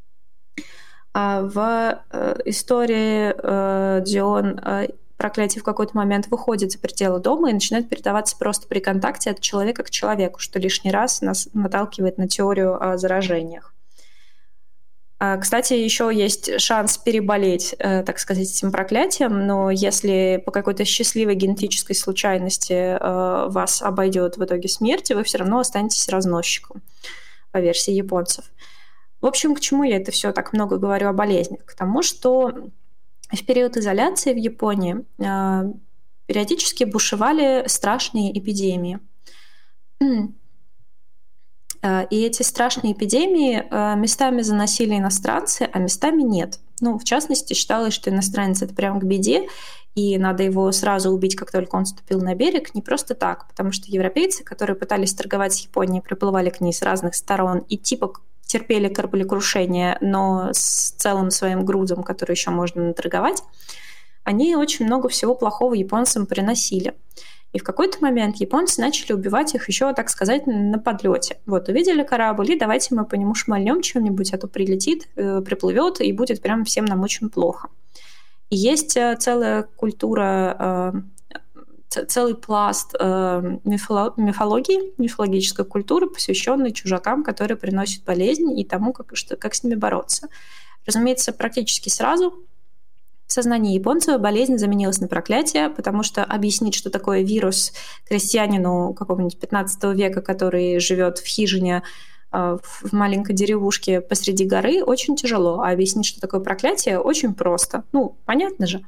В истории Дюон проклятие в какой-то момент выходит за пределы дома и начинает передаваться просто при контакте от человека к человеку, что лишний раз нас наталкивает на теорию о заражениях. Кстати, еще есть шанс переболеть, так сказать, этим проклятием, но если по какой-то счастливой генетической случайности вас обойдет в итоге смерть, вы все равно останетесь разносчиком, по версии японцев. В общем, к чему я это все так много говорю о болезнях? К тому, что в период изоляции в Японии э, периодически бушевали страшные эпидемии. И эти страшные эпидемии местами заносили иностранцы, а местами нет. Ну, в частности, считалось, что иностранец — это прям к беде, и надо его сразу убить, как только он ступил на берег, не просто так, потому что европейцы, которые пытались торговать с Японией, приплывали к ней с разных сторон и типа терпели кораблекрушение, но с целым своим грузом, который еще можно наторговать, они очень много всего плохого японцам приносили. И в какой-то момент японцы начали убивать их еще, так сказать, на подлете. Вот, увидели корабль, и давайте мы по нему шмальнем чем-нибудь, а то прилетит, э, приплывет, и будет прям всем нам очень плохо. И есть целая культура, э, целый пласт э, мифологии, мифологической культуры, посвященной чужакам, которые приносят болезнь, и тому, как, что, как с ними бороться. Разумеется, практически сразу в сознании японцев болезнь заменилась на проклятие, потому что объяснить, что такое вирус крестьянину какого-нибудь пятнадцатого века, который живет в хижине в маленькой деревушке посреди горы, очень тяжело. А объяснить, что такое проклятие, очень просто. Ну, понятно же.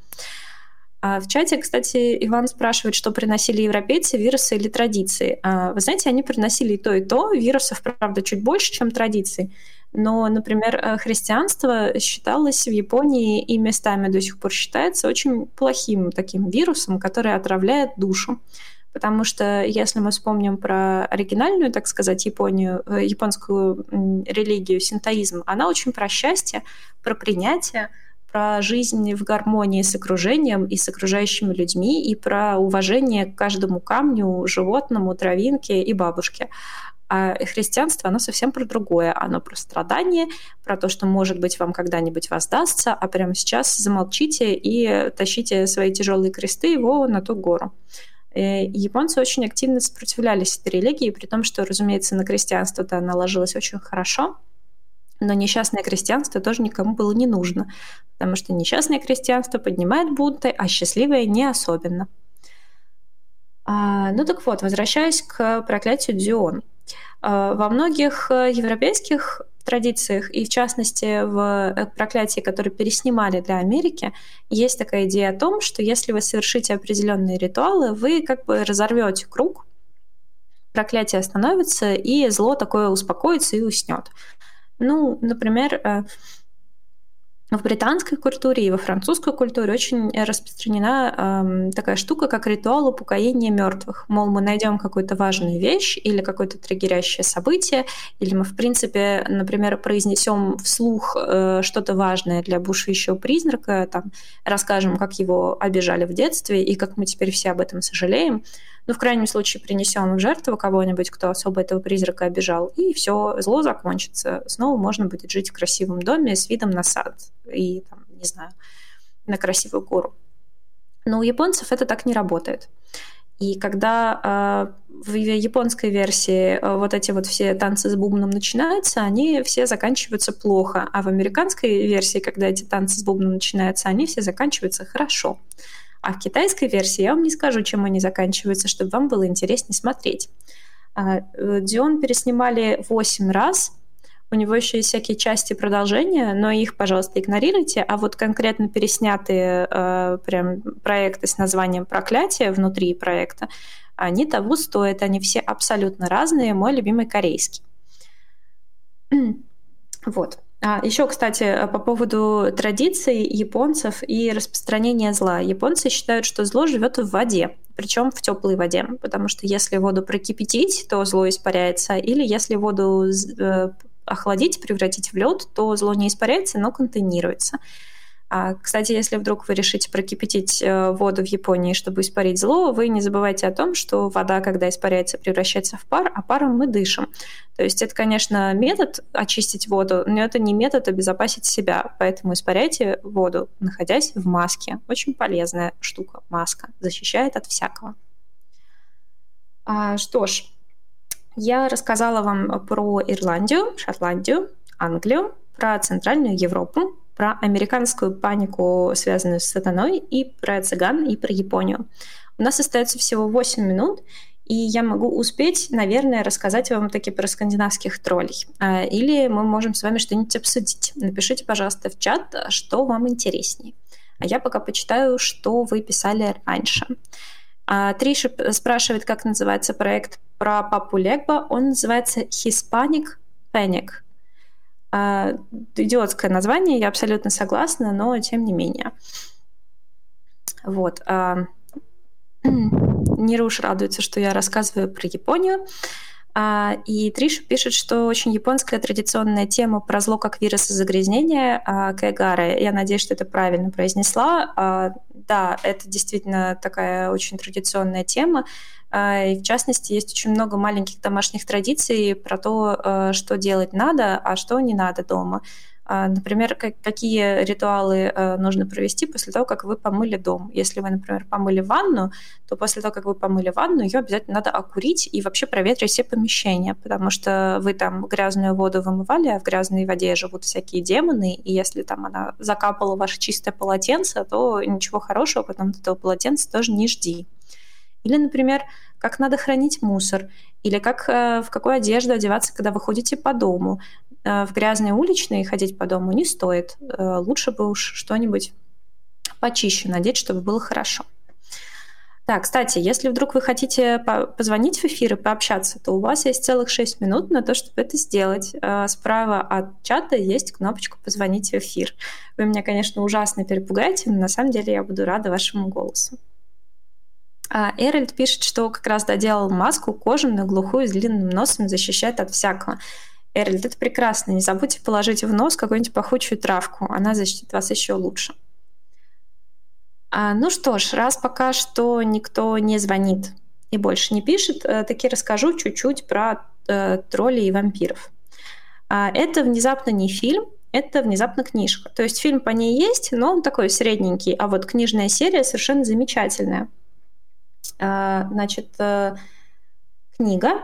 А в чате, кстати, Иван спрашивает, что приносили европейцы, вирусы или традиции. Вы знаете, они приносили и то, и то. Вирусов, правда, чуть больше, чем традиций. Но, например, христианство считалось в Японии и местами до сих пор считается очень плохим таким вирусом, который отравляет душу. Потому что если мы вспомним про оригинальную, так сказать, Японию, японскую религию, синтоизм, она очень про счастье, про принятие, про жизнь в гармонии с окружением и с окружающими людьми, и про уважение к каждому камню, животному, травинке и бабушке. А христианство, оно совсем про другое. Оно про страдание, про то, что, может быть, вам когда-нибудь воздастся, а прямо сейчас замолчите и тащите свои тяжелые кресты его на ту гору. И японцы очень активно сопротивлялись этой религии, при том, что, разумеется, на крестьянство-то она ложилась очень хорошо, но несчастное крестьянство тоже никому было не нужно, потому что несчастное крестьянство поднимает бунты, а счастливое не особенно. А, ну так вот, возвращаясь к проклятию Дзюон. Во многих европейских традициях, и в частности в проклятии, которые переснимали для Америки, есть такая идея о том, что если вы совершите определенные ритуалы, вы как бы разорвете круг, проклятие остановится, и зло такое успокоится и уснет. Ну, например, в британской культуре и во французской культуре очень распространена э, такая штука, как ритуал упокоения мертвых. Мол, мы найдем какую-то важную вещь или какое-то триггерящее событие, или мы, в принципе, например, произнесем вслух э, что-то важное для бушующего призрака, там, расскажем, как его обижали в детстве и как мы теперь все об этом сожалеем. Ну, в крайнем случае, принесем в жертву кого-нибудь, кто особо этого призрака обижал, и все, зло закончится. Снова можно будет жить в красивом доме с видом на сад и, там, не знаю, на красивую гору. Но у японцев это так не работает. И когда э, в японской версии э, вот эти вот все танцы с бубном начинаются, они все заканчиваются плохо. А в американской версии, когда эти танцы с бубном начинаются, они все заканчиваются хорошо. А в китайской версии я вам не скажу, чем они заканчиваются, чтобы вам было интереснее смотреть. Дзюон переснимали восемь раз. У него еще есть всякие части продолжения, но их, пожалуйста, игнорируйте. А вот конкретно переснятые э, прям проекты с названием «Проклятие» внутри проекта, они того стоят. Они все абсолютно разные. Мой любимый корейский. Вот. А еще, кстати, по поводу традиций японцев и распространения зла. Японцы считают, что зло живет в воде, причем в теплой воде, потому что если воду прокипятить, то зло испаряется, или если воду охладить, превратить в лед, то зло не испаряется, но контейнируется. А, кстати, если вдруг вы решите прокипятить воду в Японии, чтобы испарить зло, вы не забывайте о том, что вода, когда испаряется, превращается в пар, а паром мы дышим. То есть это, конечно, метод очистить воду, но это не метод обезопасить себя. Поэтому испаряйте воду, находясь в маске. Очень полезная штука, маска. Защищает от всякого. А, что ж, я рассказала вам про Ирландию, Шотландию, Англию, про Центральную Европу, про американскую панику, связанную с сатаной, и про цыган, и про Японию. У нас остается всего восемь минут, и я могу успеть, наверное, рассказать вам таки про скандинавских троллей. Или мы можем с вами что-нибудь обсудить. Напишите, пожалуйста, в чат, что вам интереснее. А я пока почитаю, что вы писали раньше. А Триша спрашивает, как называется проект про папу Легба. Он называется Hispanic Panic. А, идиотское название, я абсолютно согласна, но тем не менее. Вот. А, Нируш радуется, что я рассказываю про Японию. А, и Триша пишет, что очень японская традиционная тема про зло как вирус и загрязнение а, кайгары. Я надеюсь, что это правильно произнесла. А, да, это действительно такая очень традиционная тема. А, и в частности, есть очень много маленьких домашних традиций про то, а, что делать надо, а что не надо дома. Например, какие ритуалы нужно провести после того, как вы помыли дом. Если вы, например, помыли ванну, то после того, как вы помыли ванну, ее обязательно надо окурить и вообще проветрить все помещения, потому что вы там грязную воду вымывали, а в грязной воде живут всякие демоны, и если там она закапала ваше чистое полотенце, то ничего хорошего потом от этого полотенца тоже не жди. Или, например, как надо хранить мусор, или как, в какую одежду одеваться, когда вы ходите по дому. В грязные уличные ходить по дому не стоит. Лучше бы уж что-нибудь почище надеть, чтобы было хорошо. Так, кстати, если вдруг вы хотите позвонить в эфир и пообщаться, то у вас есть целых шесть минут на то, чтобы это сделать. Справа от чата есть кнопочка «Позвонить в эфир». Вы меня, конечно, ужасно перепугаете, но на самом деле я буду рада вашему голосу. Эральд пишет, что как раз доделал маску кожаную, глухую, с длинным носом, защищает от всякого. Эральд, это прекрасно. Не забудьте положить в нос какую-нибудь пахучую травку. Она защитит вас еще лучше. А, ну что ж, раз пока что никто не звонит и больше не пишет, таки расскажу чуть-чуть про э, троллей и вампиров. А, это внезапно не фильм, это внезапно книжка. То есть фильм по ней есть, но он такой средненький, а вот книжная серия совершенно замечательная. А, значит, э, книга...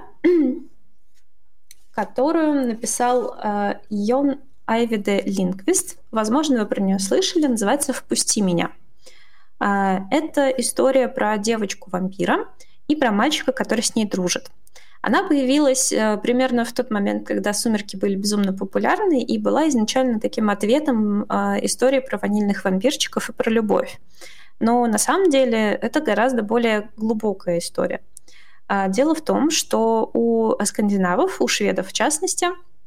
которую написал э, Йон Айвиде Линквист. Возможно, вы про нее слышали, называется «Впусти меня». Э, это история про девочку-вампира и про мальчика, который с ней дружит. Она появилась э, примерно в тот момент, когда «Сумерки» были безумно популярны, и была изначально таким ответом э, истории про ванильных вампирчиков и про любовь. Но на самом деле это гораздо более глубокая история. Дело в том, что у скандинавов, у шведов в частности,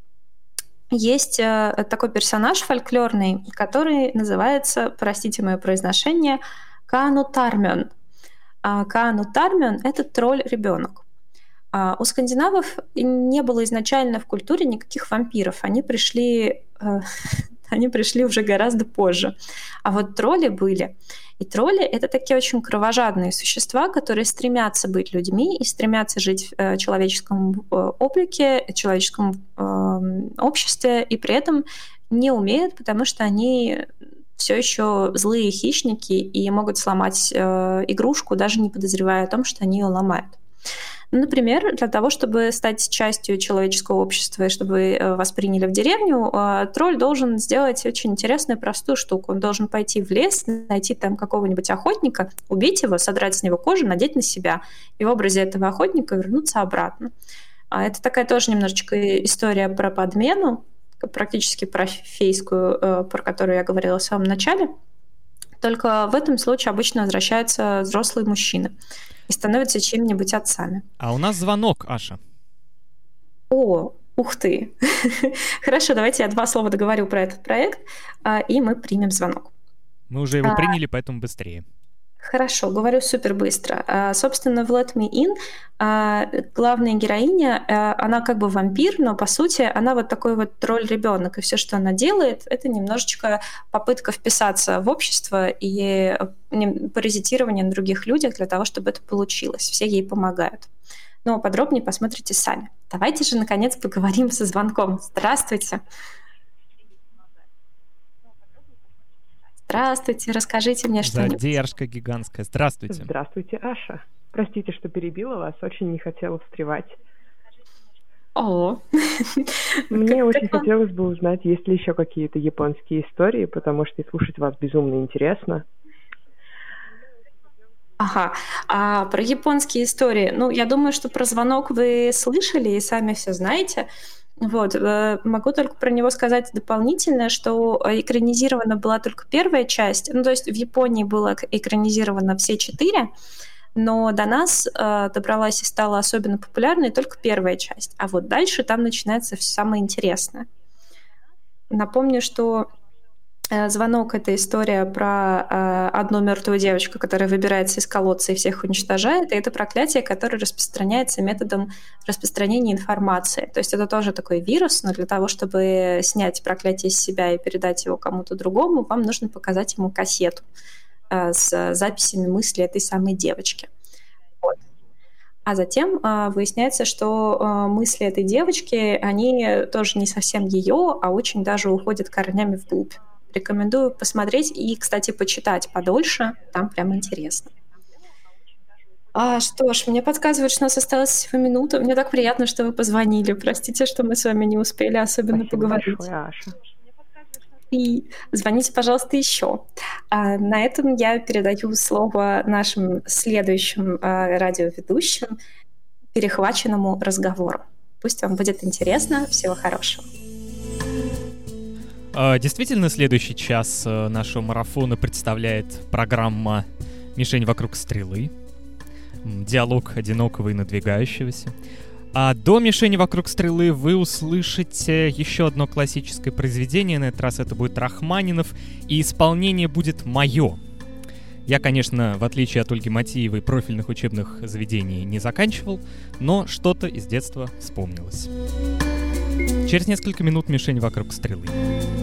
есть такой персонаж фольклорный, который называется, простите мое произношение, Канутармён. Канутармён — это тролль-ребенок. У скандинавов не было изначально в культуре никаких вампиров. Они пришли, они пришли уже гораздо позже. А вот тролли были. И тролли — это такие очень кровожадные существа, которые стремятся быть людьми и стремятся жить в человеческом облике, в человеческом э, обществе, и при этом не умеют, потому что они все еще злые хищники и могут сломать э, игрушку, даже не подозревая о том, что они ее ломают. Например, для того, чтобы стать частью человеческого общества и чтобы вас приняли в деревню, тролль должен сделать очень интересную простую штуку. Он должен пойти в лес, найти там какого-нибудь охотника, убить его, содрать с него кожу, надеть на себя. И в образе этого охотника вернуться обратно. Это такая тоже немножечко история про подмену, практически про фейскую, про которую я говорила в самом начале. Только в этом случае обычно возвращаются взрослые мужчины и становятся чьими-нибудь отцами. А у нас звонок, Аша. О, ух ты. Хорошо, давайте я два слова договорю про этот проект, и мы примем звонок. Мы уже его а... приняли, поэтому быстрее. Хорошо, говорю супер быстро. А, собственно, в Let Me In а, главная героиня, а, она как бы вампир, но по сути она вот такой вот тролль-ребенок, и все, что она делает, это немножечко попытка вписаться в общество и паразитирование на других людях для того, чтобы это получилось. Все ей помогают. Но подробнее посмотрите сами. Давайте же, наконец, поговорим со звонком. Здравствуйте. Здравствуйте, расскажите мне что-нибудь. Задержка гигантская. Здравствуйте. Здравствуйте, Аша. Простите, что перебила вас, очень не хотела встревать. О. Мне очень хотелось бы узнать, есть ли еще какие-то японские истории, потому что слушать вас безумно интересно. Ага, а про японские истории, ну, я думаю, что про звонок вы слышали и сами все знаете. Вот, могу только про него сказать дополнительно, что экранизирована была только первая часть, ну, то есть в Японии было экранизировано все четыре, Но до нас э, добралась и стала особенно популярной только первая часть. А вот дальше там начинается все самое интересное. Напомню, что э, «Звонок» — это история про э, одну мертвую девочку, которая выбирается из колодца и всех уничтожает. И это проклятие, которое распространяется методом распространения информации. То есть это тоже такой вирус, но для того, чтобы снять проклятие с себя и передать его кому-то другому, вам нужно показать ему кассету с записями мыслей этой самой девочки. Вот. А затем э, выясняется, что э, мысли этой девочки, они тоже не совсем ее, а очень даже уходят корнями вглубь. Рекомендую посмотреть и, кстати, почитать подольше, там прям интересно. А, что ж, мне подсказывают, что у нас осталось всего минута. Мне так приятно, что вы позвонили. Простите, что мы с вами не успели особенно Спасибо поговорить. большое, Аша. И звоните, пожалуйста, еще. А на этом я передаю слово нашим следующим а, радиоведущим, перехваченному разговору. Пусть вам будет интересно. Всего хорошего. Действительно, следующий час нашего марафона представляет программа «Мишень вокруг стрелы». Диалог одинокого и надвигающегося. А до «Мишени вокруг стрелы» вы услышите еще одно классическое произведение. На этот раз это будет Рахманинов, и исполнение будет мое. Я, конечно, в отличие от Ольги Матиевой, профильных учебных заведений не заканчивал, но что-то из детства вспомнилось. Через несколько минут «Мишень вокруг стрелы».